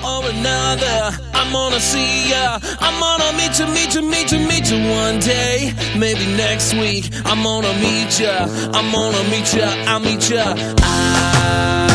or another. I'm gonna see ya. I'm gonna meet you one day. Maybe next week. I'm gonna meet ya. I'm gonna meet ya. I'll meet ya.